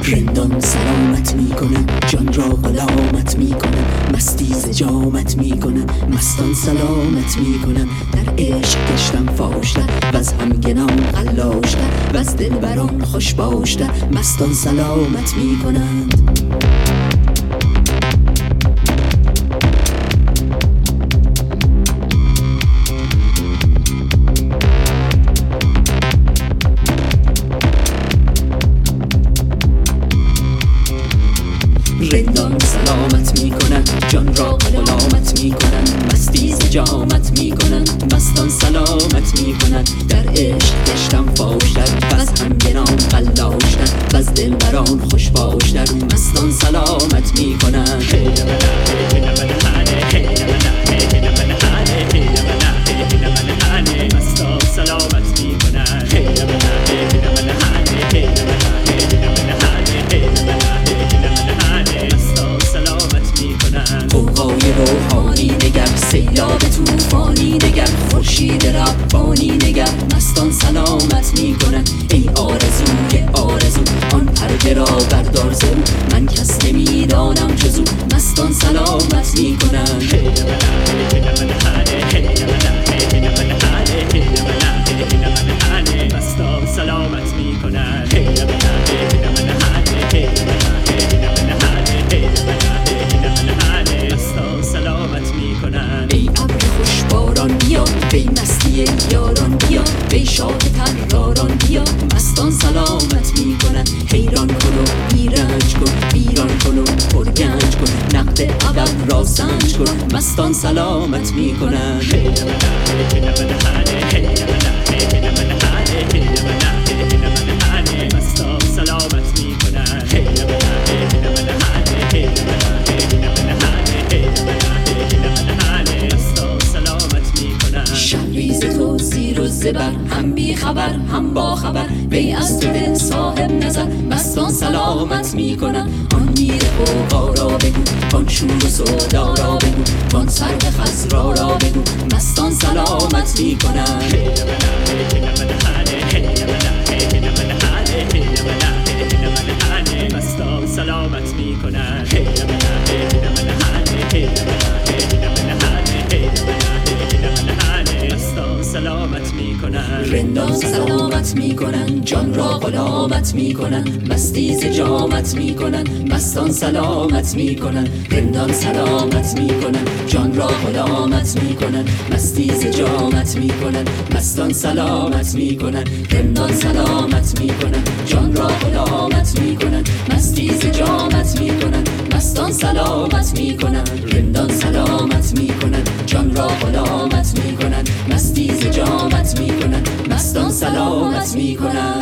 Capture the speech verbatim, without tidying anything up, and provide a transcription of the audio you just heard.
رندان سلامت میکنن، جان را غلامت میکنن، مستی ز جامت میکنن، مستان سلامت میکنن. در عشق گشتم فاشتر وز همگنان قلاشتر، وز دلبران خوش باشتر، مستان سلامت میکنند. رندان سلامت میکنن، جان را غلامت میکنن، مستی ز جامت میکنن، مستان سلامت میکنن. در عشق گشتم فاشتر وز همگنان قلاشتر، وز دلبران خوش باشتر، مستان سلامت میکنن. مستان سلامت میکنن. قوقای روحانی نگر، سیلاب توفانی نگر، خورشید ربانی نگر، مستان سلامت میکنن. ای آرزوی آرزو آن پرده را بردار زو، من کس نمیدانم جزو، مستان سلامت میکنن. مستان سلامت میکنن. ای ابر خوش باران بیا، وی مستی یاران بیا، وی شاه طراران بیا، مستان سلامت میکنن. حیران کن و بیرنج کن، ویران کن و پرگنج کن، نقد ابد را سنج کن، مستان سلامت میکنن. مستان سلامت میکنن. شهری ز تو زیر و زبر، هم بی خبر هم با خبر، وی از تو دل صاحب نظر، مستان سلامت میکنن. آن میر غوغا را بگو، آن شور و سودا را بگو، آن سرو خضرا را بگو، مستان سلامت میکنن. مستان سلامت میکنن. سلامت میکنن. رندان سلامت میکنن، جان را غلامت میکنن، مستی ز جامت میکنن، مستان سلامت میکنن. رندان سلامت میکنن، جان را غلامت میکنن، مستی ز جامت میکنن، مستان سلامت میکنن. رندان سلامت میکنن، جان را غلامت میکنن، مستی ز جامت میکنن، مستان سلامت میکنن. رندان سلامت میکنن، جان را غلامت میکنن، مستی ز جامت میکنن، مستان سلامت میکنن.